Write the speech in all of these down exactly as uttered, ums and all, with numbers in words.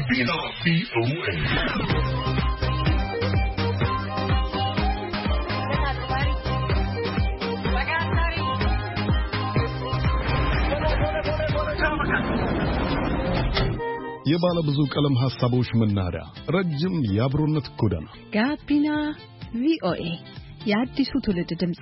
Gambino V O A. የባለ ብዙ ቀለም ሐሳቦች መናኸሪያ ረጅም የአብሮነት ጎዳና ጋቢና ቪኦኤ የአዲሱ ትውልድ ድምጽ።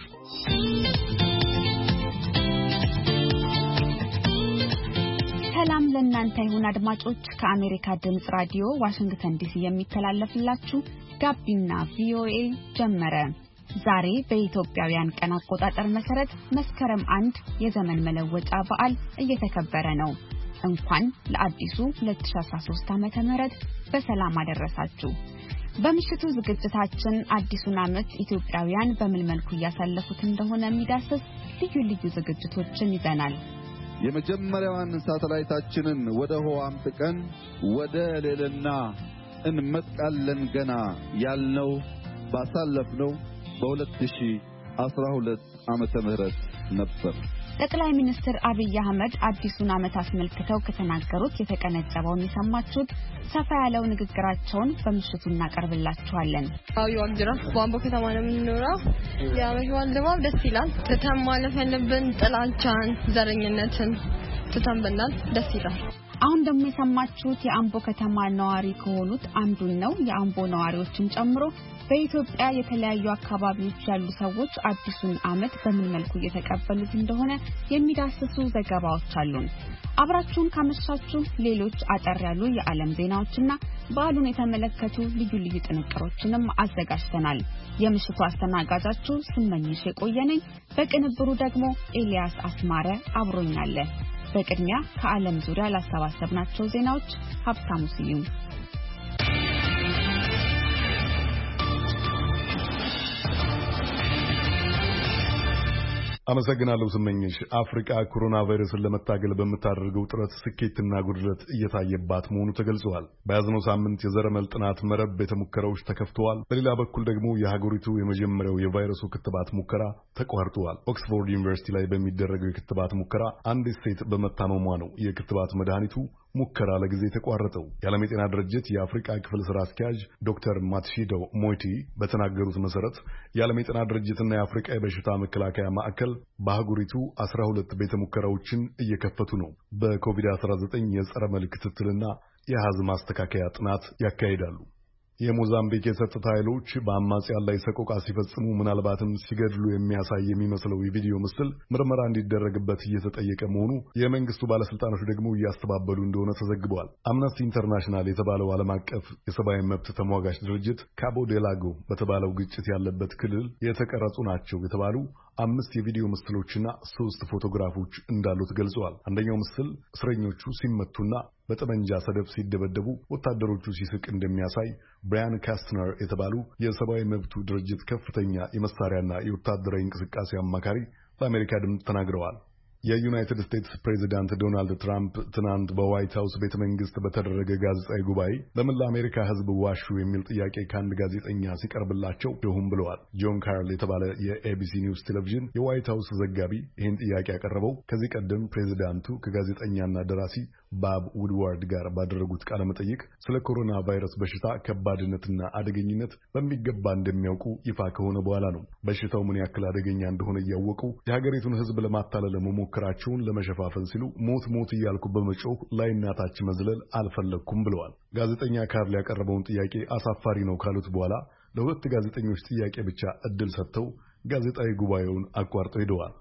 ሰላም ለእናንተ ይሁን አድማጮች፣ ከአሜሪካ ድምጽ ራዲዮ ዋሽንግተን ዲሲ የሚተላለፍላችሁ ጋቢና ቪኦኤ ጀመረ። ዛሬ በኢትዮጵያውያን ቀን አቆጣጠር መሰረት መስከረም አንድ የዘመን መለወጫ በዓል እየተከበረ ነው። እንኳን ለአዲሱ ሁለት ሺህ አስራ ሶስት ዓመተ ምህረት በሰላም አደረሳችሁ። በምሽቱ ዝግጅታችን አዲሱን ዓመት ኢትዮጵያውያን በምን መልኩ ያሳለፉት እንደሆነ የሚዳስስ ልዩ ልዩ ዝግጅቶችን ይዘናል። የመጀመሪያዋን ሳተላይታችንን ወደ ህዋ አምጥቀን ወደ ሌልና እንመጥቃለን ገና ያልነው ባሳለፍነው በሁለት ሺህ አስራ ሁለት ዓመተ ምህረት ነበር። ጠቅላይ ሚኒስትር አብይ አህመድ አዲሱን ዓመት አስመልክተው ከተናገሩት የተቀነጨበውን የሰማችሁት ሰፋ ያለው ንግግራቸውን በምሽቱ እናቀርብላችኋለን። አብይ ዋግጅራ በአምቦ ከተማ ነው የምንኖረው። የዓመት በዓል ድባብ ደስ ይላል። ትተን ማለፍ ያለብን ጥላቻን፣ ዘረኝነትን ትተን ብናልፍ ደስ ይላል። አሁን ደግሞ የሰማችሁት የአምቦ ከተማ ነዋሪ ከሆኑት አንዱን ነው። የአምቦ ነዋሪዎችን ጨምሮ በኢትዮጵያ የተለያዩ አካባቢዎች ያሉ ሰዎች አዲሱን ዓመት በምን መልኩ እየተቀበሉት እንደሆነ የሚዳስሱ ዘገባዎች አሉን። አብራችሁን ካመሻችሁ ሌሎች አጠር ያሉ የዓለም ዜናዎችና በዓሉን የተመለከቱ ልዩ ልዩ ጥንቅሮችንም አዘጋጅተናል። የምሽቱ አስተናጋጃችሁ ስመኝሽ የቆየነኝ፣ በቅንብሩ ደግሞ ኤልያስ አስማረ አብሮኛል። በቅድሚያ ከዓለም ዙሪያ ላሰባሰብናቸው ዜናዎች ሀብታሙ ስዩም። አመሰግናለሁ ስመኝሽ። አፍሪካ ኮሮና ቫይረስን ለመታገል በምታደርገው ጥረት ስኬትና ጉድለት እየታየባት መሆኑ ተገልጿል። በያዝነው ሳምንት የዘረመል ጥናት መረብ ቤተ ሙከራዎች ተከፍተዋል። በሌላ በኩል ደግሞ የሀገሪቱ የመጀመሪያው የቫይረሱ ክትባት ሙከራ ተቋርጧል። ኦክስፎርድ ዩኒቨርሲቲ ላይ በሚደረገው የክትባት ሙከራ አንዲት ሴት በመታመሟ ነው የክትባት መድኃኒቱ ሙከራ ለጊዜ ተቋረጠው። የዓለም የጤና ድርጅት የአፍሪካ ክፍል ስራ አስኪያጅ ዶክተር ማትሺዶ ሞይቲ በተናገሩት መሰረት የዓለም የጤና ድርጅትና የአፍሪካ የበሽታ መከላከያ ማዕከል በአህጉሪቱ አስራ ሁለት ቤተ ሙከራዎችን እየከፈቱ ነው። በኮቪድ አስራ ዘጠኝ የጸረ መልክ ክትትልና የአሃዝ ማስተካከያ ጥናት ያካሂዳሉ። የሞዛምቢክ የጸጥታ ኃይሎች በአማጽያን ላይ ሰቆቃ ሲፈጽሙ ምናልባትም ሲገድሉ የሚያሳይ የሚመስለው የቪዲዮ ምስል ምርመራ እንዲደረግበት እየተጠየቀ መሆኑ የመንግስቱ ባለስልጣኖች ደግሞ እያስተባበሉ እንደሆነ ተዘግቧል። አምነስቲ ኢንተርናሽናል የተባለው ዓለም አቀፍ የሰብአዊ መብት ተሟጋች ድርጅት ካቦ ዴላጎ በተባለው ግጭት ያለበት ክልል የተቀረጹ ናቸው የተባሉ አምስት የቪዲዮ ምስሎችና ሶስት ፎቶግራፎች እንዳሉት ገልጸዋል። አንደኛው ምስል እስረኞቹ ሲመቱና በጠመንጃ ሰደፍ ሲደበደቡ ወታደሮቹ ሲስቅ እንደሚያሳይ ብራያን ካስትነር የተባሉ የሰብአዊ መብቱ ድርጅት ከፍተኛ የመሳሪያና የወታደራዊ እንቅስቃሴ አማካሪ ለአሜሪካ ድምፅ ተናግረዋል። የዩናይትድ ስቴትስ ፕሬዚዳንት ዶናልድ ትራምፕ ትናንት በዋይት ሃውስ ቤተ መንግስት በተደረገ ጋዜጣዊ ጉባኤ በመላ አሜሪካ ሕዝብ ዋሹ የሚል ጥያቄ ከአንድ ጋዜጠኛ ሲቀርብላቸው ደሁም ብለዋል። ጆን ካርል የተባለ የኤቢሲ ኒውስ ቴሌቪዥን የዋይት ሃውስ ዘጋቢ ይህን ጥያቄ ያቀረበው ከዚህ ቀደም ፕሬዚዳንቱ ከጋዜጠኛና ደራሲ ባብ ውድዋርድ ጋር ባደረጉት ቃለ መጠይቅ ስለ ኮሮና ቫይረስ በሽታ ከባድነትና አደገኝነት በሚገባ እንደሚያውቁ ይፋ ከሆነ በኋላ ነው። በሽታው ምን ያክል አደገኛ እንደሆነ እያወቁ የሀገሪቱን ሕዝብ ለማታለል መሞከራቸውን ለመሸፋፈን ሲሉ ሞት ሞት እያልኩ በመጮህ ላይና ታች መዝለል አልፈለኩም ብለዋል። ጋዜጠኛ ካርል ያቀረበውን ጥያቄ አሳፋሪ ነው ካሉት በኋላ ለሁለት ጋዜጠኞች ጥያቄ ብቻ እድል ሰጥተው ጋዜጣዊ ጉባኤውን አቋርጠው ሄደዋል።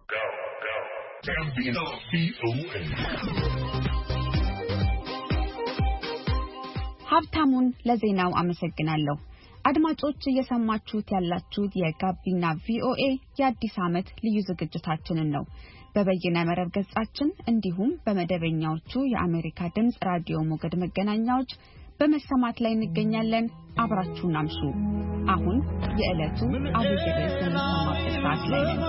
ሀብታሙን ለዜናው አመሰግናለሁ። አድማጮች እየሰማችሁት ያላችሁት የጋቢና ቪኦኤ የአዲስ ዓመት ልዩ ዝግጅታችንን ነው። በበይነ መረብ ገጻችን እንዲሁም በመደበኛዎቹ የአሜሪካ ድምጽ ራዲዮ ሞገድ መገናኛዎች በመሰማት ላይ እንገኛለን። አብራችሁን አምሹ። አሁን የዕለቱ አብይ ርዕስ የሚሰማበት ሰዓት ላይ ነን።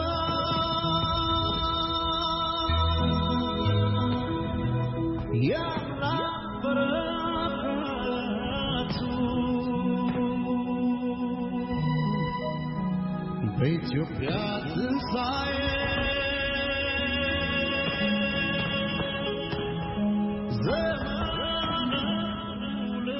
በኢትዮጵያ ትንሣኤ ዘመን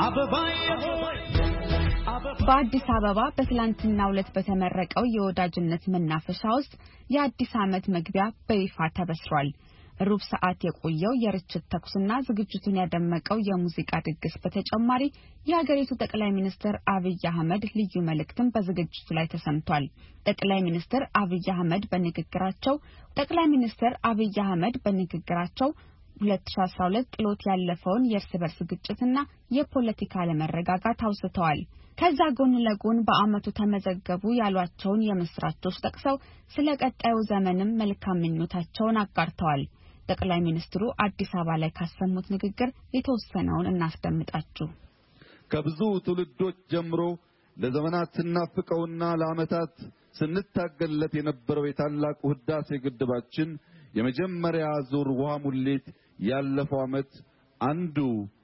በአዲስ አበባ በትላንትናው ዕለት በተመረቀው የወዳጅነት መናፈሻ ውስጥ የአዲስ ዓመት መግቢያ በይፋ ተበስሯል። ሩብ ሰዓት የቆየው የርችት ተኩስና ዝግጅቱን ያደመቀው የሙዚቃ ድግስ በተጨማሪ የሀገሪቱ ጠቅላይ ሚኒስትር አብይ አህመድ ልዩ መልእክትም በዝግጅቱ ላይ ተሰምቷል። ጠቅላይ ሚኒስትር አብይ አህመድ በንግግራቸው ጠቅላይ ሚኒስትር አብይ አህመድ በንግግራቸው ሁለት ሺህ አስራ ሁለት ጥሎት ያለፈውን የእርስ በርስ ግጭትና የፖለቲካ አለመረጋጋት አውስተዋል። ከዛ ጎን ለጎን በአመቱ ተመዘገቡ ያሏቸውን የምስራቾች ጠቅሰው ስለ ቀጣዩ ዘመንም መልካም ምኞታቸውን አጋርተዋል። ጠቅላይ ሚኒስትሩ አዲስ አበባ ላይ ካሰሙት ንግግር የተወሰነውን እናስደምጣችሁ። ከብዙ ትውልዶች ጀምሮ ለዘመናት ስናፍቀውና ለአመታት ስንታገልለት የነበረው የታላቁ ህዳሴ ግድባችን የመጀመሪያ ዙር ውሃ ሙሌት ያለፈው አመት አንዱ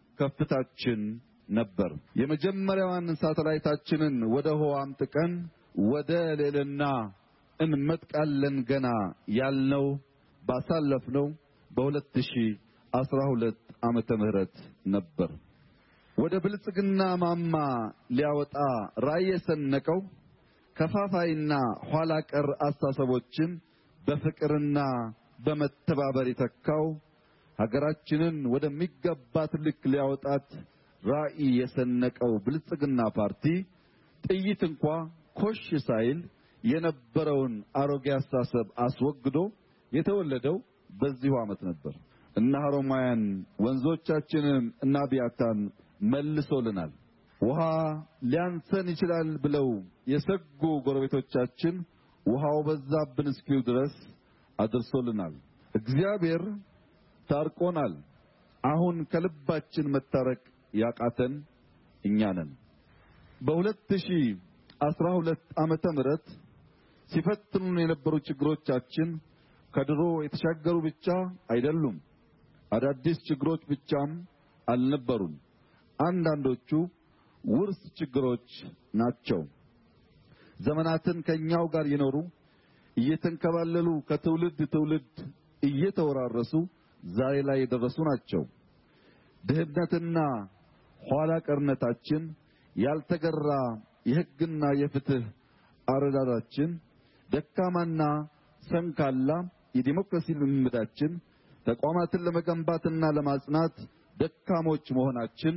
ከፍታችን ነበር። የመጀመሪያዋን ሳተላይታችንን ወደ ህዋ አምጥቀን ወደ ሌልና እንመጥቃለን ገና ያልነው ባሳለፍነው በሁለት ሺህ አስራ ሁለት ዓመተ ምህረት ነበር። ወደ ብልጽግና ማማ ሊያወጣ ራዕይ ሰነቀው ከፋፋይና ኋላ ቀር አስተሳሰቦችን በፍቅርና በመተባበር የተካው ሀገራችንን ወደሚገባት ልክ ሊያወጣት ራዕይ የሰነቀው ብልጽግና ፓርቲ ጥይት እንኳን ኮሽ ሳይል የነበረውን አሮጌ አስተሳሰብ አስወግዶ የተወለደው በዚሁ ዓመት ነበር። እና ሀሮማያን ወንዞቻችንን እና ቢያታን መልሶልናል። ውሃ ሊያንሰን ይችላል ብለው የሰጉ ጎረቤቶቻችን ውሃው በዛብን እስኪሉ ድረስ አድርሶልናል። እግዚአብሔር ታርቆናል። አሁን ከልባችን መታረቅ ያቃተን እኛ ነን። በሁለት ሺህ አስራ ሁለት ዓመተ ምህረት ሲፈትኑን የነበሩ ችግሮቻችን ከድሮ የተሻገሩ ብቻ አይደሉም። አዳዲስ ችግሮች ብቻም አልነበሩም። አንዳንዶቹ ውርስ ችግሮች ናቸው። ዘመናትን ከኛው ጋር የኖሩ እየተንከባለሉ ከትውልድ ትውልድ እየተወራረሱ ዛሬ ላይ የደረሱ ናቸው። ድህነትና ኋላ ቀርነታችን፣ ያልተገራ የሕግና የፍትህ አረዳዳችን፣ ደካማና ሰንካላ የዲሞክራሲ ልምምዳችን፣ ተቋማትን ለመገንባትና ለማጽናት ደካሞች መሆናችን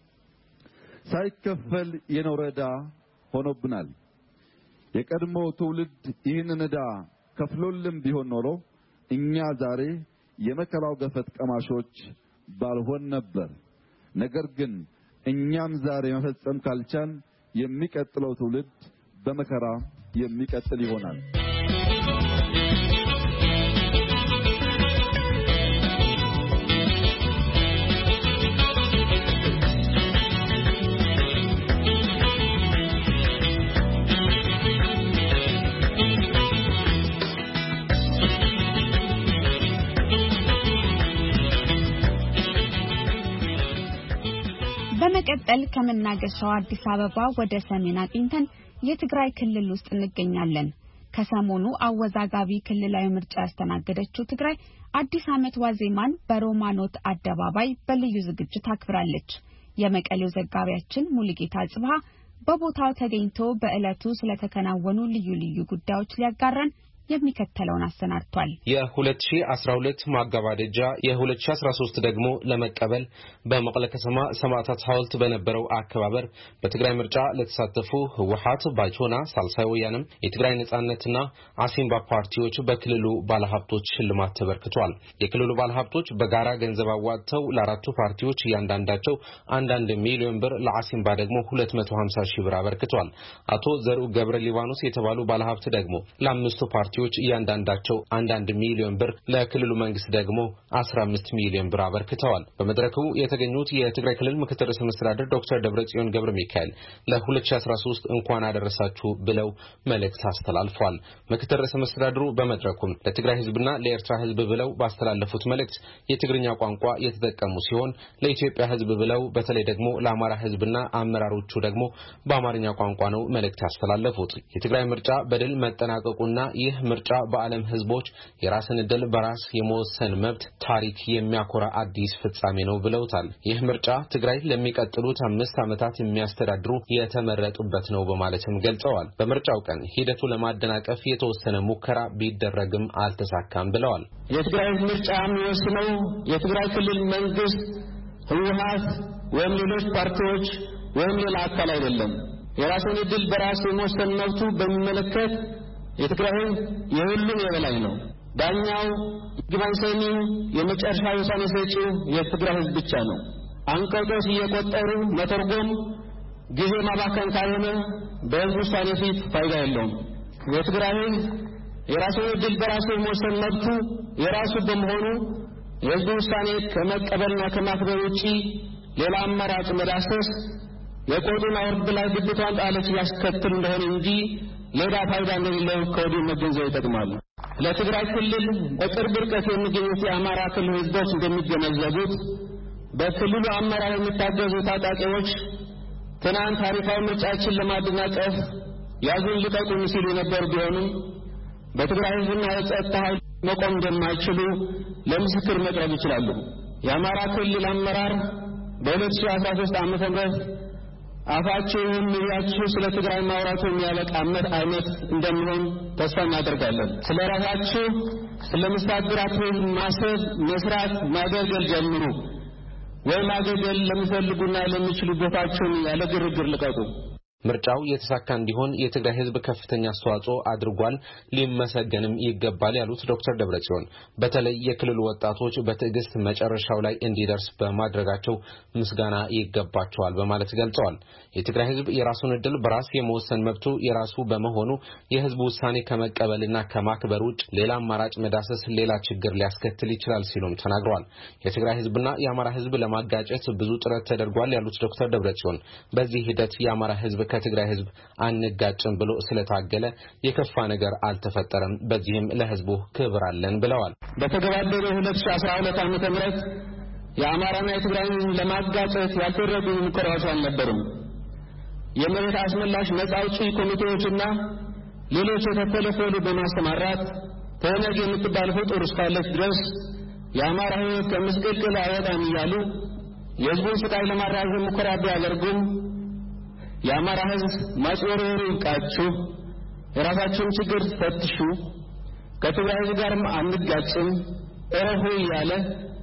ሳይከፈል የኖረ ዕዳ ሆኖብናል። የቀድሞ ትውልድ ይህንን ዕዳ ከፍሎልን ቢሆን ኖሮ እኛ ዛሬ የመከራው ገፈት ቀማሾች ባልሆን ነበር። ነገር ግን እኛም ዛሬ መፈጸም ካልቻን የሚቀጥለው ትውልድ በመከራ የሚቀጥል ይሆናል። በመቀጠል ከመናገሻው አዲስ አበባ ወደ ሰሜን አቅንተን የትግራይ ክልል ውስጥ እንገኛለን። ከሰሞኑ አወዛጋቢ ክልላዊ ምርጫ ያስተናገደችው ትግራይ አዲስ ዓመት ዋዜማን በሮማኖት አደባባይ በልዩ ዝግጅት አክብራለች። የመቀሌው ዘጋቢያችን ሙሉጌታ ጽብሃ በቦታው ተገኝቶ በእለቱ ስለተከናወኑ ልዩ ልዩ ጉዳዮች ሊያጋራን የሚከተለውን አሰናድቷል። የ2012 ማጋባደጃ የ2013 ደግሞ ለመቀበል በመቀለ ከተማ ሰማዕታት ሐውልት በነበረው አከባበር በትግራይ ምርጫ ለተሳተፉ ህወሓት፣ ባይቶና፣ ሳልሳይ ወያነም፣ የትግራይ ነጻነትና አሲምባ ፓርቲዎች በክልሉ ባለሀብቶች ሽልማት ተበርክቷል። የክልሉ ባለሀብቶች በጋራ ገንዘብ አዋጥተው ለአራቱ ፓርቲዎች እያንዳንዳቸው አንዳንድ ሚሊዮን ብር፣ ለአሲምባ ደግሞ ሁለት መቶ ሃምሳ ሺህ ብር አበርክቷል። አቶ ዘርኡ ገብረ ሊባኖስ የተባሉ ባለሀብት ደግሞ ለአምስቱ ፓርቲ እያንዳንዳቸው አንዳንድ ሚሊዮን ብር ለክልሉ መንግስት ደግሞ አስራ አምስት ሚሊዮን ብር አበርክተዋል። በመድረኩ የተገኙት የትግራይ ክልል ምክትል ርዕሰ መስተዳድር ዶክተር ደብረጽዮን ገብረ ሚካኤል ለ2013 እንኳን አደረሳችሁ ብለው መልእክት አስተላልፈዋል። ምክትል ርዕሰ መስተዳድሩ በመድረኩ ለትግራይ ህዝብና ለኤርትራ ህዝብ ብለው ባስተላለፉት መልእክት የትግርኛ ቋንቋ የተጠቀሙ ሲሆን ለኢትዮጵያ ህዝብ ብለው በተለይ ደግሞ ለአማራ ህዝብና አመራሮቹ ደግሞ በአማርኛ ቋንቋ ነው መልእክት ያስተላለፉት። የትግራይ ምርጫ በድል መጠናቀቁና ይህ ምርጫ በዓለም ህዝቦች የራስን ዕድል በራስ የመወሰን መብት ታሪክ የሚያኮራ አዲስ ፍጻሜ ነው ብለውታል። ይህ ምርጫ ትግራይ ለሚቀጥሉት አምስት ዓመታት የሚያስተዳድሩ የተመረጡበት ነው በማለትም ገልጸዋል። በምርጫው ቀን ሂደቱ ለማደናቀፍ የተወሰነ ሙከራ ቢደረግም አልተሳካም ብለዋል። የትግራይ ምርጫ የሚወስነው የትግራይ ክልል መንግስት ህወሓት ወይም ሌሎች ፓርቲዎች ወይም ሌላ አካል አይደለም። የራሱን ዕድል በራሱ የመወሰን መብቱ በሚመለከት የትግራይ የሁሉም የበላይ ነው። ዳኛው ይግባኝ ሰሚው የመጨረሻ ውሳኔ ሰጪው የትግራይ ህዝብ ብቻ ነው። አንቀጾች እየቆጠሩ መተርጎም ጊዜ ማባከን ካልሆነ በህዝብ ውሳኔ ፊት ፋይዳ የለውም። የትግራይ የራሱን ዕድል በራሱ የመወሰን መብቱ የራሱ በመሆኑ የህዝብ ውሳኔ ከመቀበልና ከማክበር ውጪ ሌላ አማራጭ መዳሰስ የቆጡን አውርድ ላይ ግብቷን ጣለች ያስከትል እንደሆነ እንጂ ሌላ ፋይዳ እንደሌለው ከወዲሁ መገንዘብ ይጠቅማል። ለትግራይ ክልል በቅርብ ርቀት የሚገኙት የአማራ ክልል ህዝቦች እንደሚገነዘቡት በክልሉ አመራር የሚታገዙ ታጣቂዎች ትናንት ታሪካዊ ምርጫችን ለማደናቀፍ ያዙን ልቀቁን ሲሉ ነበር ቢሆንም በትግራይ ህዝብና የጸጥታ ኃይል መቆም እንደማይችሉ ለምስክር መቅረብ ይችላሉ። የአማራ ክልል አመራር በሁለት ሺህ አስራ ሶስት ዓመተ ምህረት አፋቸውን ምያችሁ ስለ ትግራይ ማውራቱ የሚያበቃበት አይነት እንደሚሆን ተስፋ እናደርጋለን። ስለ ራሳችሁ ስለ መስተዳድራችሁ ማሰብ መስራት ማገልገል ጀምሩ። ወይ ማገልገል ለምትፈልጉና ለምትችሉ ቦታችሁን ያለ ግርግር ልቀቁ። ምርጫው የተሳካ እንዲሆን የትግራይ ህዝብ ከፍተኛ አስተዋጽኦ አድርጓል፣ ሊመሰገንም ይገባል ያሉት ዶክተር ደብረጽዮን በተለይ የክልሉ ወጣቶች በትዕግስት መጨረሻው ላይ እንዲደርስ በማድረጋቸው ምስጋና ይገባቸዋል በማለት ገልጸዋል። የትግራይ ህዝብ የራሱን ዕድል በራስ የመወሰን መብቱ የራሱ በመሆኑ የህዝቡ ውሳኔ ከመቀበልና ከማክበር ውጭ ሌላ አማራጭ መዳሰስ ሌላ ችግር ሊያስከትል ይችላል ሲሉም ተናግረዋል። የትግራይ ህዝብና የአማራ ህዝብ ለማጋጨት ብዙ ጥረት ተደርጓል ያሉት ዶክተር ደብረጽዮን በዚህ ሂደት የአማራ ህዝብ ከትግራይ ህዝብ አንጋጭም ብሎ ስለታገለ የከፋ ነገር አልተፈጠረም፣ በዚህም ለህዝቡ ክብር አለን ብለዋል። በተገባደደው ሁለት ሺህ አስራ ሁለት ዓመተ ምህረት የአማራና የትግራይን ለማጋጨት ያልተደረጉ ሙከራዎች አልነበሩም። የመሬት አስመላሽ ነፃ አውጪ ኮሚቴዎችና ሌሎች የተፈለፈሉ በማስተማራት ተነግ የምትባል ፍጡር እስካለች ድረስ የአማራ ህዝብ ከምስቅልቅል አይወጣም እያሉ የህዝቡን ስቃይ ለማራዘም ሙከራ ቢያደርጉም የአማራ ህዝብ ማጭበርበሩ ይብቃችሁ፣ የራሳችሁን ችግር ፈትሹ፣ ከትግራይ ህዝብ ጋርም አንጋጭም እረፉ እያለ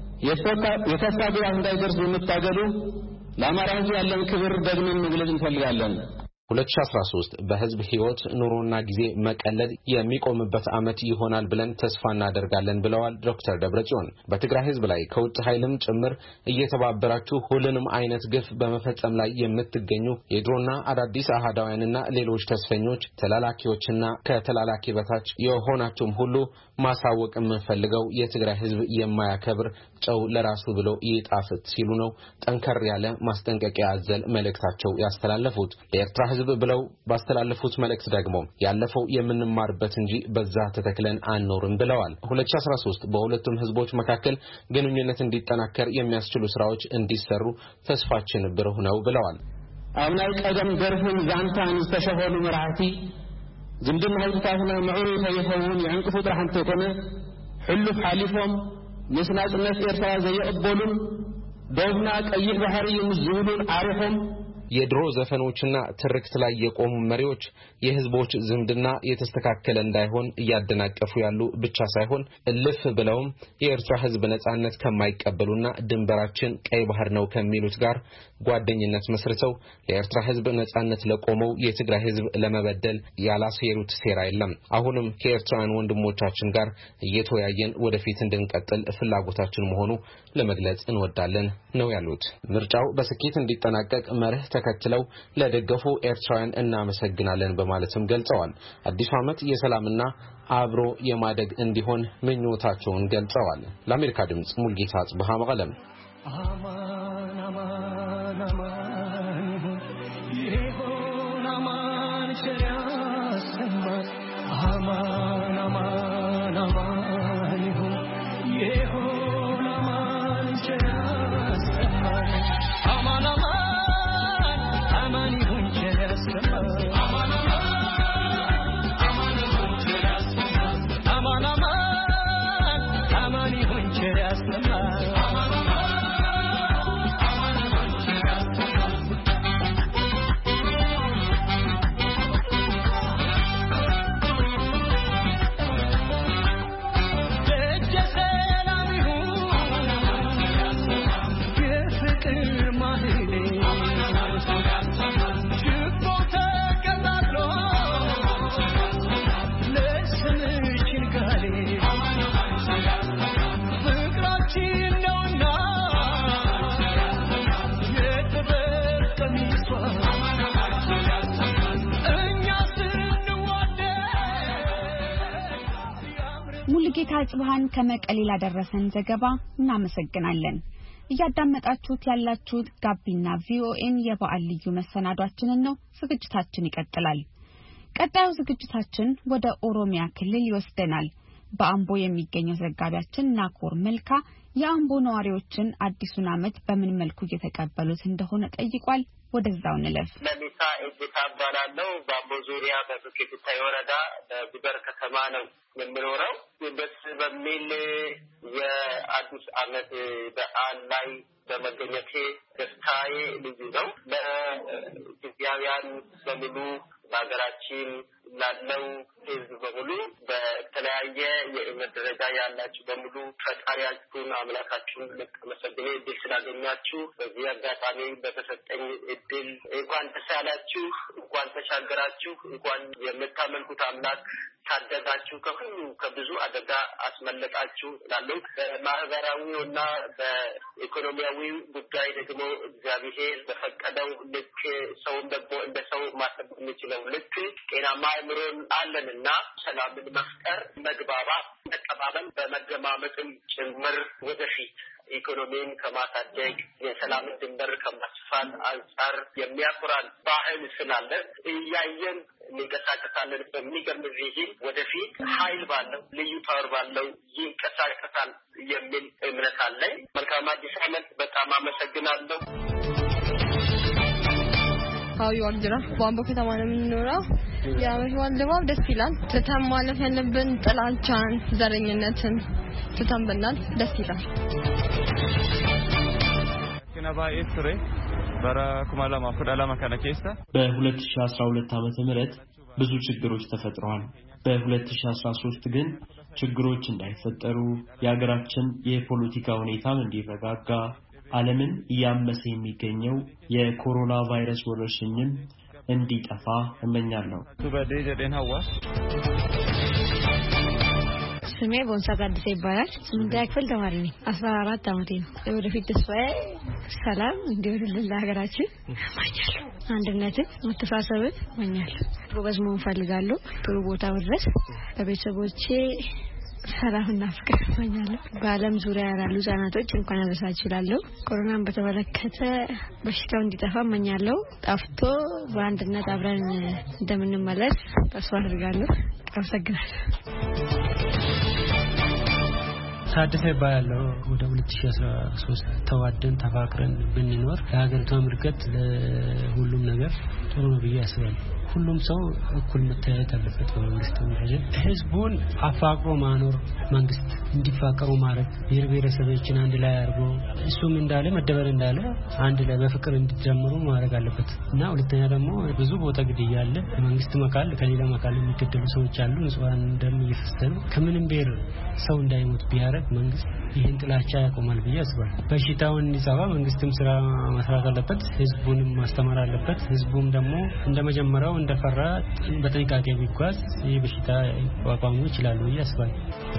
የከፋ ጉዳት እንዳይደርስ በመታገሉ ለአማራ ህዝብ ያለን ክብር ደግመን መግለጽ እንፈልጋለን። ሁለት ሺህ አስራ ሶስት በህዝብ ህይወት ኑሮና ጊዜ መቀለድ የሚቆምበት ዓመት ይሆናል ብለን ተስፋ እናደርጋለን ብለዋል ዶክተር ደብረጽዮን። በትግራይ ህዝብ ላይ ከውጭ ኃይልም ጭምር እየተባበራችሁ ሁሉንም አይነት ግፍ በመፈጸም ላይ የምትገኙ የድሮና አዳዲስ አሃዳውያንና ሌሎች ተስፈኞች ተላላኪዎችና ከተላላኪ በታች የሆናችሁም ሁሉ ማሳወቅ የምንፈልገው የትግራይ ህዝብ የማያከብር ጨው ለራሱ ብሎ ይጣፍጥ ሲሉ ነው ጠንከር ያለ ማስጠንቀቂያ አዘል መልእክታቸው ያስተላለፉት። ለኤርትራ ህዝብ ብለው ባስተላለፉት መልእክት ደግሞ ያለፈው የምንማርበት እንጂ በዛ ተተክለን አንኖርም ብለዋል። ሁለት ሺህ አስራ ሶስት በሁለቱም ህዝቦች መካከል ግንኙነት እንዲጠናከር የሚያስችሉ ስራዎች እንዲሰሩ ተስፋችን ብሩህ ነው ብለዋል። አብናይ ቀደም ደርፍን ዛንታን ተሸሆኑ መራሕቲ ዝምድና ህዝብታትና ምዕሩ ተይኸውን ያንቅፉ ጥራሕ እንተኮነ ሕሉፍ ሓሊፎም ምስናጽነት ኤርትራ ዘየቀበሉን ዶብና ቀይሕ ባህሪ ዝብሉን ዓሪፎም የድሮ ዘፈኖችና ትርክት ላይ የቆሙ መሪዎች የህዝቦች ዝምድና የተስተካከለ እንዳይሆን እያደናቀፉ ያሉ ብቻ ሳይሆን እልፍ ብለውም የኤርትራ ህዝብ ነጻነት ከማይቀበሉና ድንበራችን ቀይ ባህር ነው ከሚሉት ጋር ጓደኝነት መስርተው ለኤርትራ ህዝብ ነጻነት ለቆመው የትግራይ ህዝብ ለመበደል ያላሴሩት ሴራ የለም። አሁንም ከኤርትራውያን ወንድሞቻችን ጋር እየተወያየን ወደፊት እንድንቀጥል ፍላጎታችን መሆኑ ለመግለጽ እንወዳለን ነው ያሉት። ምርጫው በስኬት እንዲጠናቀቅ መርህ ተከትለው ለደገፉ ኤርትራውያን እናመሰግናለን በማለትም ገልጸዋል። አዲስ ዓመት የሰላምና አብሮ የማደግ እንዲሆን ምኞታቸውን ገልጸዋል። ለአሜሪካ ድምጽ ሙልጌታ ጽብሃ መቀለም። አማን አማን አማን ይሁን አማን ሸሪዓሰማት አማን አማን አማን ይሁን አማን ሸሪዓሰማት አማን አማን አማን ይሁን ሸሪዓሰማት አማን አማን አማን ይሁን ሸሪዓሰማት ጽብሃን ከመቀሌ ላደረሰን ዘገባ እናመሰግናለን። እያዳመጣችሁት ያላችሁት ጋቢና ቪኦኤን የበዓል ልዩ መሰናዷችንን ነው። ዝግጅታችን ይቀጥላል። ቀጣዩ ዝግጅታችን ወደ ኦሮሚያ ክልል ይወስደናል። በአምቦ የሚገኘው ዘጋቢያችን ናኮር መልካ የአምቦ ነዋሪዎችን አዲሱን ዓመት በምን መልኩ እየተቀበሉት እንደሆነ ጠይቋል። ወደዛው እንለፍ። ለሚሳ እየታባላለው በአምቦ ዙሪያ በቡኬታ ወረዳ በጉደር ከተማ ነው የምኖረው። ደስ በሚል የአዲስ ዓመት በዓል ላይ በመገኘቴ ደስታዬ ልዩ ነው። ለኢትዮጵያውያን በሙሉ በሀገራችን ላለው ሕዝብ በሙሉ በተለያየ የእምነት ደረጃ ያላችሁ በሙሉ ፈጣሪያችሁን አምላካችሁን ለተመሰገነ እድል ስላገኛችሁ በዚህ አጋጣሚ በተሰጠኝ እድል እንኳን ደስ ያላችሁ፣ እንኳን ተሻገራችሁ፣ እንኳን የምታመልኩት አምላክ ታደጋችሁ፣ ከሁሉ ከብዙ አደጋ አስመለጣችሁ እላለሁ። በማህበራዊውና በኢኮኖሚያዊ ጉዳይ ደግሞ እግዚአብሔር በፈቀደው ልክ ሰውን ደግሞ እንደ ሰው ማሰብ የሚችለው ልክ ጤናማ አእምሮን አለንና ሰላምን መፍጠር፣ መግባባት፣ መቀባበል በመገማመጥም ጭምር ወደፊት ኢኮኖሚን ከማሳደግ የሰላምን ድንበር ከማስፋት አንጻር የሚያኮራን ባህል ስላለ እያየን እንንቀሳቀሳለን። በሚገርም ጊዜ ወደፊት ኃይል ባለው ልዩ ፓወር ባለው ይንቀሳቀሳል የሚል እምነት አለኝ። መልካም አዲስ ዓመት። በጣም አመሰግናለሁ። ሀዊ ወልጅራ በአምቦ ከተማ ነው የምንኖረው። የዓመት በዓል ድባብ ደስ ይላል። ትተን ማለፍ ያለብን ጥላቻን፣ ዘረኝነትን ትተን ብናልፍ ደስ ይላል። ከነባኤ ፍሬ በራኩማላ ማፈዳላ ማካና ኬሳ በ2012 ዓመተ ምህረት ብዙ ችግሮች ተፈጥረዋል። በ2013 ግን ችግሮች እንዳይፈጠሩ የሀገራችን የፖለቲካ ሁኔታም እንዲረጋጋ ዓለምን እያመሰ የሚገኘው የኮሮና ቫይረስ ወረርሽኝም እንዲጠፋ እመኛለሁ። ሱበዴ ጀደን ሐዋ ስሜ ቦንሳ ጋድሴ ይባላል። ስምንተኛ ክፍል ተማሪ ነኝ። አስራ አራት ዓመቴ ነው። ወደፊት ተስፋዬ ሰላም እንዲሆንልን ለሀገራችን እመኛለሁ። አንድነትን፣ መተሳሰብን እመኛለሁ። ጎበዝ መሆን እፈልጋለሁ። ጥሩ ቦታ መድረስ፣ ለቤተሰቦቼ ሰላምና ፍቅር እመኛለሁ። በዓለም ዙሪያ ያሉ ህጻናቶች እንኳን አደረሳችሁ እላለሁ። ኮሮናን በተመለከተ በሽታው እንዲጠፋ እመኛለሁ። ጠፍቶ በአንድነት አብረን እንደምንመለስ ተስፋ አድርጋለሁ። አመሰግናለሁ። ታደሰ ይባላል። ወደ ሁለት ሺህ አስራ ሶስት ተዋደን ተፋቅረን ብንኖር ለሀገሪቷ ምርቀት ለሁሉም ነገር ጥሩ ነው ብዬ አስባለሁ። ሁሉም ሰው እኩል መታየት አለበት። በመንግስት ደረጃ ህዝቡን አፋቅሮ ማኖር፣ መንግስት እንዲፋቀሩ ማድረግ፣ ብሔር ብሔረሰቦችን አንድ ላይ አድርጎ እሱም እንዳለ መደበር እንዳለ አንድ ላይ በፍቅር እንዲጀምሩ ማድረግ አለበት እና ሁለተኛ ደግሞ ብዙ ቦታ ግድያ አለ። መንግስት መካል ከሌላ መካል የሚገደሉ ሰዎች አሉ። ንጹሃን ደም እየፈሰሰ ከምንም ብሔር ሰው እንዳይሞት ቢያደርግ መንግስት ይህን ጥላቻ ያቆማል ብዬ አስባለሁ። በሽታውን እንዲጠፋ መንግስትም ስራ መስራት አለበት፣ ህዝቡንም ማስተማር አለበት። ህዝቡም ደግሞ እንደመጀመሪያው እንደፈራ በጥንቃቄ ቢጓዝ ይህ በሽታ ሊቋቋሙ ይችላሉ ብዬ አስባለሁ።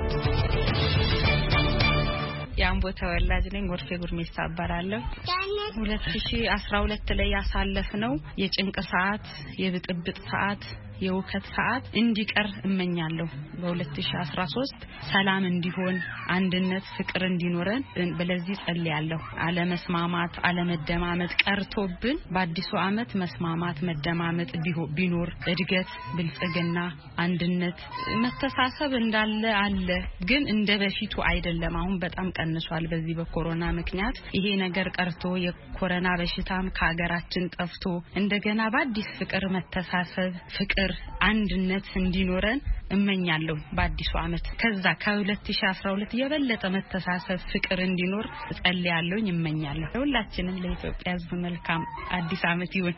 የአምቦ ተወላጅ ነኝ። ወርፌ ጉርሜሳ እባላለሁ። ሁለት ሺህ አስራ ሁለት ላይ ያሳለፍነው የጭንቅ ሰዓት፣ የብጥብጥ ሰዓት፣ የውከት ሰዓት እንዲቀር እመኛለሁ። በ2013 ሰላም እንዲሆን፣ አንድነት፣ ፍቅር እንዲኖረን በለዚህ ጸልያለሁ። አለመስማማት፣ አለመደማመጥ ቀርቶብን በአዲሱ ዓመት መስማማት፣ መደማመጥ ቢኖር እድገት፣ ብልጽግና፣ አንድነት፣ መተሳሰብ እንዳለ አለ። ግን እንደበፊቱ አይደለም። አሁን በጣም ቀንሷል። በዚህ በኮሮና ምክንያት ይሄ ነገር ቀርቶ የኮሮና በሽታም ከሀገራችን ጠፍቶ እንደገና በአዲስ ፍቅር፣ መተሳሰብ፣ ፍቅር፣ አንድነት እንዲኖረን እመኛለሁ። በአዲሱ ዓመት ከዛ ከ2012 የበለጠ መተሳሰብ፣ ፍቅር እንዲኖር ጸልያለሁ፣ እመኛለሁ። ሁላችንም ለኢትዮጵያ ሕዝብ መልካም አዲስ ዓመት ይሁን።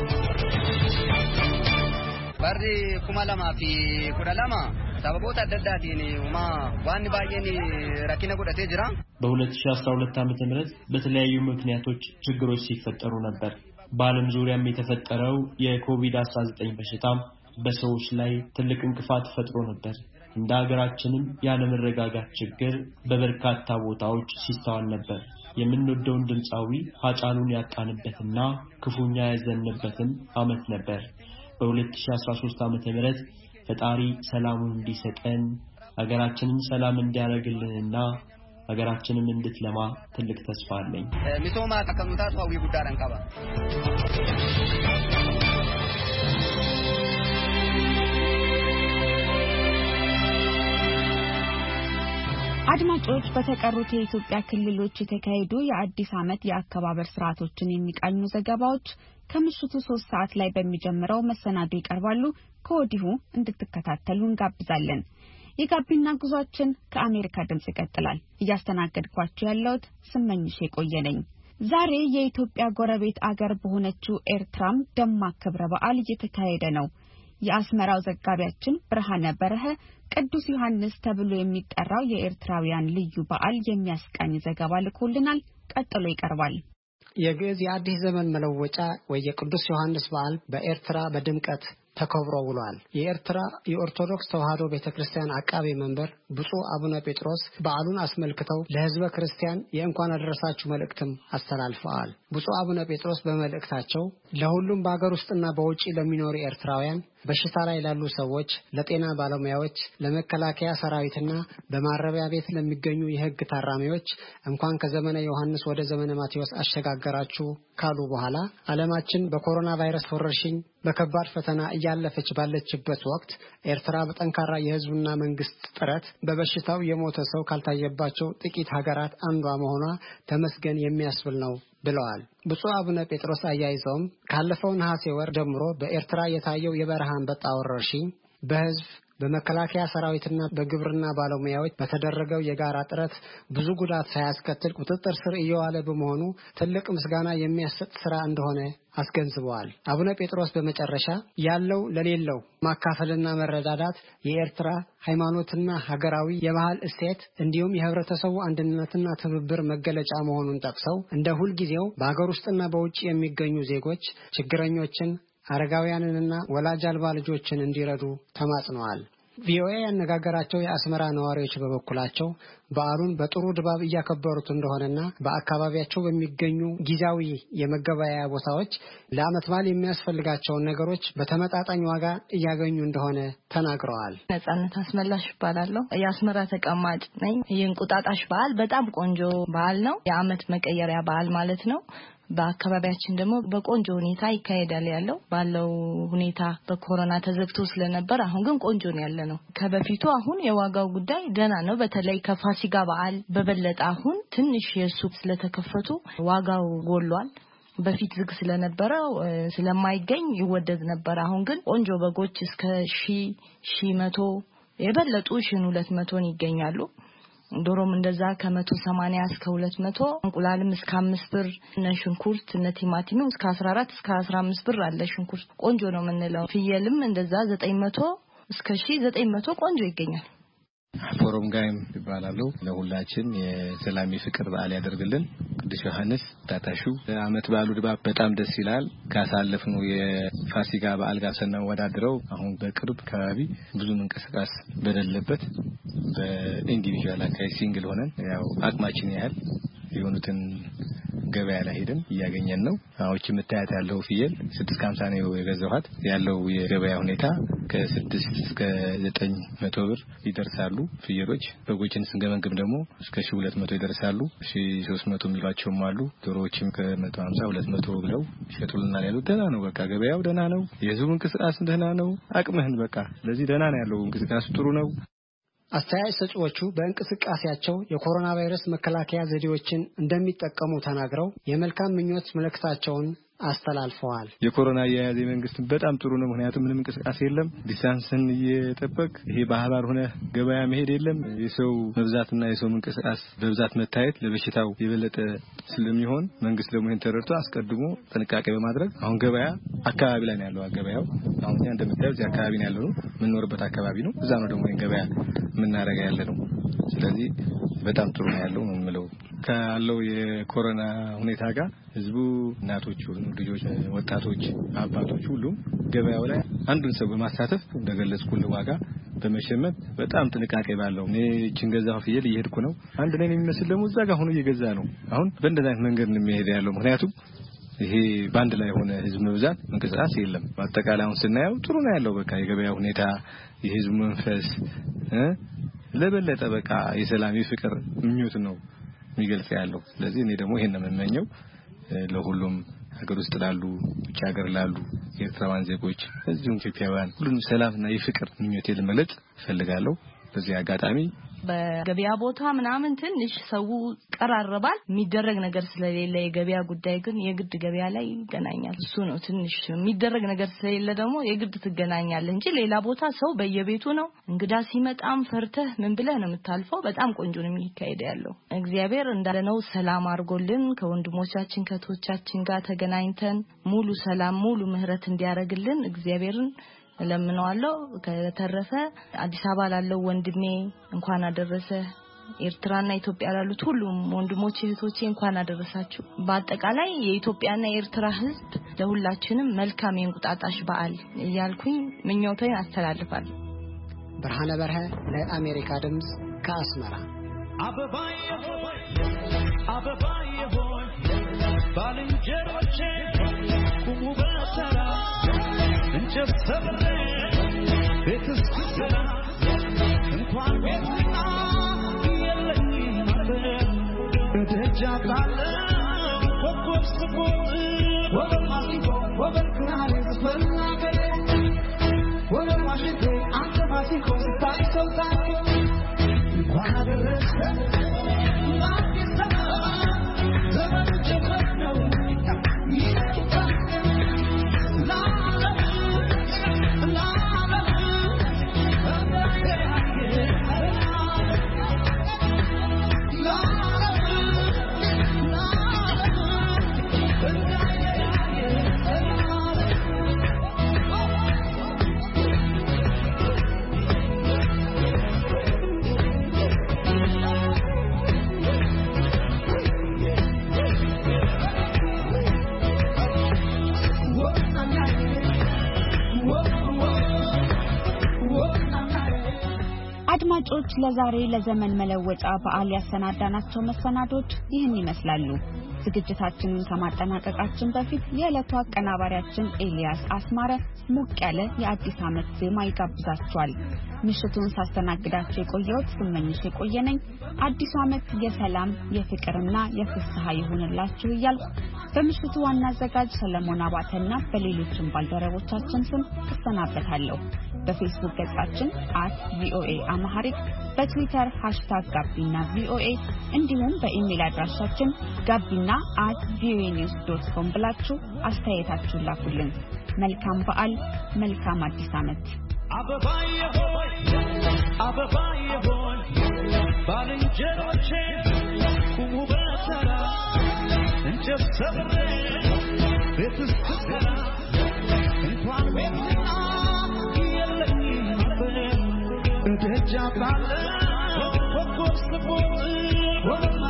ባሪ ኩማላማ ፊ ኩዳላማ ሰበቦታ አደዳቲኒ ኡማ ዋን ባየኒ ራኪና ጉዳቴ ጅራ በ2012 ዓመተ ምህረት በተለያዩ ምክንያቶች ችግሮች ሲፈጠሩ ነበር። በዓለም ዙሪያም የተፈጠረው የኮቪድ አስራ ዘጠኝ በሽታም በሰዎች ላይ ትልቅ እንቅፋት ፈጥሮ ነበር። እንደ ሀገራችንም ያለመረጋጋት ችግር በበርካታ ቦታዎች ሲስተዋል ነበር። የምንወደውን ድምጻዊ ሀጫሉን ያጣንበትና ክፉኛ ያዘንበትም ዓመት ነበር። በ2013 ዓመተ ምህረት ፈጣሪ ሰላሙን እንዲሰጠን ሀገራችንን ሰላም እንዲያደርግልንና ሀገራችንን እንድትለማ ትልቅ ተስፋ አለኝ። ሚሶማ ተከምታ ቷዊ ጉዳራን ካባ አድማጮች በተቀሩት የኢትዮጵያ ክልሎች የተካሄዱ የአዲስ ዓመት የአከባበር ስርዓቶችን የሚቃኙ ዘገባዎች ከምሽቱ ሶስት ሰዓት ላይ በሚጀምረው መሰናዶ ይቀርባሉ። ከወዲሁ እንድትከታተሉ እንጋብዛለን። የጋቢና ጉዟችን ከአሜሪካ ድምጽ ይቀጥላል። እያስተናገድኳችሁ ያለሁት ስመኝሽ የቆየነኝ። ዛሬ የኢትዮጵያ ጎረቤት አገር በሆነችው ኤርትራም ደማቅ ክብረ በዓል እየተካሄደ ነው። የአስመራው ዘጋቢያችን ብርሃነ በረሀ ቅዱስ ዮሐንስ ተብሎ የሚጠራው የኤርትራውያን ልዩ በዓል የሚያስቃኝ ዘገባ ልኮልናል። ቀጥሎ ይቀርባል። የግዕዝ የአዲስ ዘመን መለወጫ ወይ የቅዱስ ዮሐንስ በዓል በኤርትራ በድምቀት ተከብሮ ውሏል። የኤርትራ የኦርቶዶክስ ተዋሕዶ ቤተክርስቲያን አቃቤ መንበር ብፁዕ አቡነ ጴጥሮስ በዓሉን አስመልክተው ለሕዝበ ክርስቲያን የእንኳን አደረሳችሁ መልእክትም አስተላልፈዋል። ብፁዕ አቡነ ጴጥሮስ በመልእክታቸው ለሁሉም በአገር ውስጥና በውጪ ለሚኖሩ ኤርትራውያን፣ በሽታ ላይ ላሉ ሰዎች፣ ለጤና ባለሙያዎች፣ ለመከላከያ ሰራዊትና በማረቢያ ቤት ለሚገኙ የሕግ ታራሚዎች እንኳን ከዘመነ ዮሐንስ ወደ ዘመነ ማቴዎስ አሸጋገራችሁ ካሉ በኋላ ዓለማችን በኮሮና ቫይረስ ወረርሽኝ በከባድ ፈተና እያለፈች ባለችበት ወቅት ኤርትራ በጠንካራ የሕዝብና መንግስት ጥረት በበሽታው የሞተ ሰው ካልታየባቸው ጥቂት ሀገራት አንዷ መሆኗ ተመስገን የሚያስብል ነው ብለዋል። ብፁዕ አቡነ ጴጥሮስ አያይዘውም ካለፈው ነሐሴ ወር ጀምሮ በኤርትራ የታየው የበረሃ አንበጣ ወረርሽኝ በሕዝብ በመከላከያ ሰራዊትና በግብርና ባለሙያዎች በተደረገው የጋራ ጥረት ብዙ ጉዳት ሳያስከትል ቁጥጥር ስር እየዋለ በመሆኑ ትልቅ ምስጋና የሚያሰጥ ስራ እንደሆነ አስገንዝበዋል። አቡነ ጴጥሮስ በመጨረሻ ያለው ለሌለው ማካፈልና መረዳዳት የኤርትራ ሃይማኖትና ሀገራዊ የባህል እሴት እንዲሁም የህብረተሰቡ አንድነትና ትብብር መገለጫ መሆኑን ጠቅሰው እንደ ሁል ጊዜው በአገር ውስጥና በውጭ የሚገኙ ዜጎች ችግረኞችን አረጋውያንንና ወላጅ አልባ ልጆችን እንዲረዱ ተማጽነዋል። ቪኦኤ ያነጋገራቸው የአስመራ ነዋሪዎች በበኩላቸው በዓሉን በጥሩ ድባብ እያከበሩት እንደሆነና በአካባቢያቸው በሚገኙ ጊዜያዊ የመገበያያ ቦታዎች ለዓመት በዓል የሚያስፈልጋቸውን ነገሮች በተመጣጣኝ ዋጋ እያገኙ እንደሆነ ተናግረዋል። ነጻነት አስመላሽ እባላለሁ። የአስመራ ተቀማጭ ነኝ። የእንቁጣጣሽ በዓል በጣም ቆንጆ በዓል ነው። የዓመት መቀየሪያ በዓል ማለት ነው። በአካባቢያችን ደግሞ በቆንጆ ሁኔታ ይካሄዳል ያለው ባለው ሁኔታ በኮሮና ተዘግቶ ስለነበር አሁን ግን ቆንጆ ነው ያለ ነው። ከበፊቱ አሁን የዋጋው ጉዳይ ደህና ነው። በተለይ ከፋሲካ በዓል በበለጠ አሁን ትንሽ የሱቅ ስለተከፈቱ ዋጋው ጎሏል። በፊት ዝግ ስለነበረ ስለማይገኝ ይወደድ ነበር። አሁን ግን ቆንጆ በጎች እስከ ሺህ ሺህ መቶ የበለጡ ሺህ ሁለት መቶ ይገኛሉ። ዶሮም እንደዛ ከመቶ ሰማንያ እስከ ሁለት መቶ እንቁላልም እስከ አምስት ብር እነ ሽንኩርት እነ ቲማቲም እስከ አስራ አራት እስከ አስራ አምስት ብር አለ። ሽንኩርት ቆንጆ ነው የምንለው። ፍየልም እንደዛ ዘጠኝ መቶ እስከ ሺህ ዘጠኝ መቶ ቆንጆ ይገኛል። ፎረም ጋይም ይባላሉ። ለሁላችን የሰላም ፍቅር በዓል ያደርግልን። ቅዱስ ዮሐንስ ታታሹ አመት በዓሉ ድባብ በጣም ደስ ይላል። ካሳለፍነው የፋሲካ በዓል ጋር ስናወዳድረው አሁን በቅርብ አካባቢ ብዙ እንቅስቃሴ በደለበት በኢንዲቪጁዋል አካይ ሲንግል ሆነን ያው አቅማችን ያህል የሆኑትን ገበያ ላይ ሄደን እያገኘን ነው። አሁን የምታያት ያለው ፍየል ስድስት ከሀምሳ ነው የገዛኋት። ያለው የገበያ ሁኔታ ከስድስት እስከ ዘጠኝ መቶ ብር ይደርሳሉ ፍየሎች። በጎችን ስንገመግም ደግሞ እስከ ሺህ ሁለት መቶ ይደርሳሉ። ሺህ ሶስት መቶ የሚሏቸውም አሉ። ዶሮዎችም ከመቶ ሀምሳ ሁለት መቶ ብለው ይሸጡልናል። ያለው ደህና ነው። በቃ ገበያው ደህና ነው። የህዝቡ እንቅስቃሴ ደህና ነው። አቅምህን በቃ ለዚህ ደህና ነው ያለው። እንቅስቃሴ ጥሩ ነው። አስተያየት ሰጪዎቹ በእንቅስቃሴያቸው የኮሮና ቫይረስ መከላከያ ዘዴዎችን እንደሚጠቀሙ ተናግረው የመልካም ምኞት መልእክታቸውን አስተላልፈዋል። የኮሮና የያዘ መንግስት በጣም ጥሩ ነው። ምክንያቱም ምንም እንቅስቃሴ የለም። ዲስታንስን እየጠበቅ ይሄ ባህባር ሆነ ገበያ መሄድ የለም። የሰው መብዛትና የሰው እንቅስቃሴ በብዛት መታየት ለበሽታው የበለጠ ስለሚሆን መንግስት ደግሞ ይሄን ተረድቶ አስቀድሞ ጥንቃቄ በማድረግ አሁን ገበያ አካባቢ ላይ ነው ያለው። ገበያው አሁን እንደምታዩት እዚህ አካባቢ ነው ያለው። የምንኖርበት አካባቢ ነው። እዛ ነው ደግሞ ይሄን ገበያ የምናረጋ ያለ ነው። ስለዚህ በጣም ጥሩ ነው ያለው ነው የምለው። ካለው የኮሮና ሁኔታ ጋር ህዝቡ እናቶች፣ ልጆች፣ ወጣቶች፣ አባቶች ሁሉም ገበያው ላይ አንዱን ሰው በማሳተፍ እንደገለጽኩል ዋጋ በመሸመት በጣም ጥንቃቄ ባለው እኔ እቺን ገዛው ፍየል እየሄድኩ ነው። አንድ ነኝ የሚመስል ደግሞ እዛ ጋር ሆኖ እየገዛ ነው። አሁን በእንደዛ አይነት መንገድ ነው የሚሄድ ያለው። ምክንያቱም ይሄ ባንድ ላይ ሆነ ህዝብ መብዛት እንቅስቃሴ የለም። አጠቃላይ አሁን ስናየው ጥሩ ነው ያለው። በቃ የገበያው ሁኔታ የህዝቡ መንፈስ እ ለበለጠ በቃ የሰላም የፍቅር ምኞት ነው የሚገልጽ ያለው ስለዚህ እኔ ደግሞ ይሄን ነው የምመኘው ለሁሉም ሀገር ውስጥ ላሉ ውጭ ሀገር ላሉ የኤርትራውያን ዜጎች እዚሁም ኢትዮጵያውያን ሁሉንም ሰላምና የፍቅር ምኞት ልመለጥ ፈልጋለሁ በዚህ አጋጣሚ በገበያ ቦታ ምናምን ትንሽ ሰው ቀራረባል የሚደረግ ነገር ስለሌለ የገበያ ጉዳይ ግን የግድ ገበያ ላይ ይገናኛል እሱ ነው ትንሽ የሚደረግ ነገር ስለሌለ ደግሞ የግድ ትገናኛለህ እንጂ ሌላ ቦታ ሰው በየቤቱ ነው እንግዳ ሲመጣም ፈርተህ ምን ብለህ ነው የምታልፈው በጣም ቆንጆ ነው የሚካሄድ ያለው እግዚአብሔር እንዳለነው ሰላም አርጎልን ከወንድሞቻችን ከቶቻችን ጋር ተገናኝተን ሙሉ ሰላም ሙሉ ምህረት እንዲያረግልን እግዚአብሔርን ለምንዋለው ከተረፈ አዲስ አበባ ላለው ወንድሜ እንኳን አደረሰ ኤርትራና ኢትዮጵያ ላሉት ሁሉም ወንድሞቼ እህቶቼ እንኳን አደረሳችሁ በአጠቃላይ የኢትዮጵያና የኤርትራ ህዝብ ለሁላችንም መልካም የእንቁጣጣሽ በዓል እያልኩኝ ምኞቴን አስተላልፋለሁ ብርሃነ በርሀ ለአሜሪካ ድምጽ ከአስመራ አበባዬ አበባዬ ሆይ ባልንጀሮቼ ቁሙ በተራ እንጨት ሰብሬ ቤት እስክሰራ እንኳን ቤትና የለኝም አልበል ደጃፍ ላለው ኮከብ ስቦጥ ወበል ማሲንቆ ወበል ክራር ስፈናገሬ ወበል ማሽቴ አንተ ማሲንቆ ስታይ ሰው ታኮ እንኳን አደረሰ ለአዲስ ዘመን ዘመን ጀመር ነው አድማጮች ለዛሬ ለዘመን መለወጫ በዓል ያሰናዳናቸው መሰናዶች ይህን ይመስላሉ ዝግጅታችንን ከማጠናቀቃችን በፊት የዕለቱ አቀናባሪያችን ኤልያስ አስማረ ሞቅ ያለ የአዲስ ዓመት ዜማ ይጋብዛችኋል ምሽቱን ሳስተናግዳችሁ የቆየሁት ስመኝሽ የቆየነኝ አዲስ ዓመት የሰላም የፍቅርና የፍስሐ ይሁንላችሁ እያልኩ በምሽቱ ዋና አዘጋጅ ሰለሞን አባተና በሌሎችም ባልደረቦቻችን ስም ተሰናበታለሁ በፌስቡክ ገጻችን አት ቪኦኤ አማሃሪክ በትዊተር ሃሽታግ ጋቢና ቪኦኤ እንዲሁም በኢሜል አድራሻችን ጋቢና አት ቪኦኤ ኒውስ ዶት ኮም ብላችሁ አስተያየታችሁን ላኩልን መልካም በዓል መልካም አዲስ ዓመት አበባዬ ሆይ አበባዬ ሆይ ባልንጀሮቼ ቁሙ በተራ እንጨት ሰብሬ ቤት እስክሰራ እንኳን ቤትና የለኝም አልበል ደጃፍ ላለው ኮከብ ስቦጥ